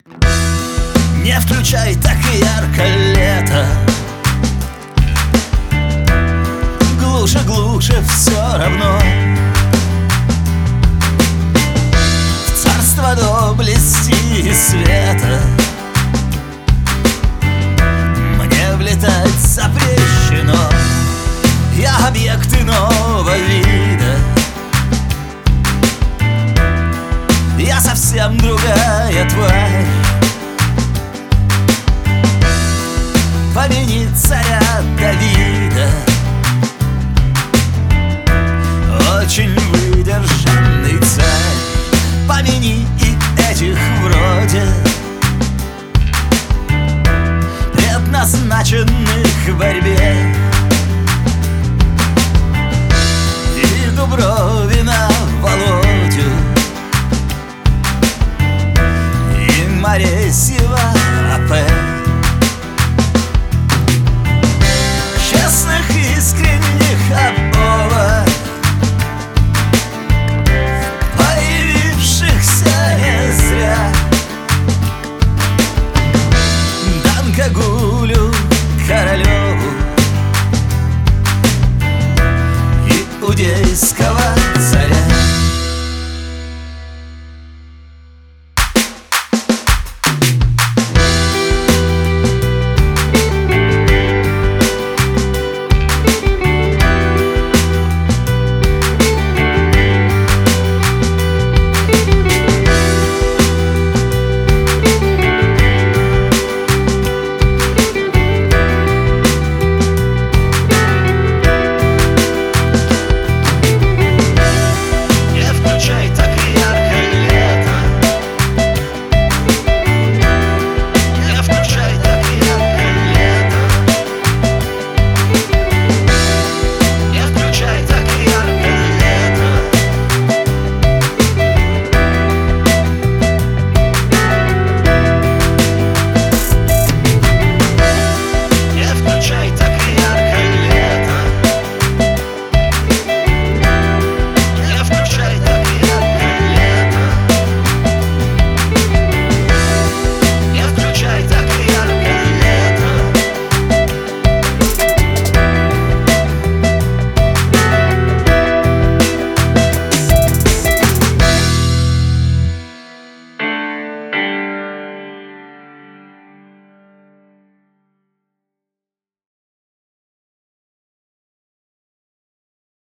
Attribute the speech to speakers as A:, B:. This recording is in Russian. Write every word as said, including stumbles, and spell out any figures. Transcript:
A: Не включай так ярко лето, глуше, глуше все равно. В царство доблести и света мне влетать запрещено. Я объект иного вида, я совсем другая тварь. Помяни царя Давида, очень выдержанный царь. Помяни и этих вроде, предназначенных к борьбе. И Дубровина Володю, и Моресьева А П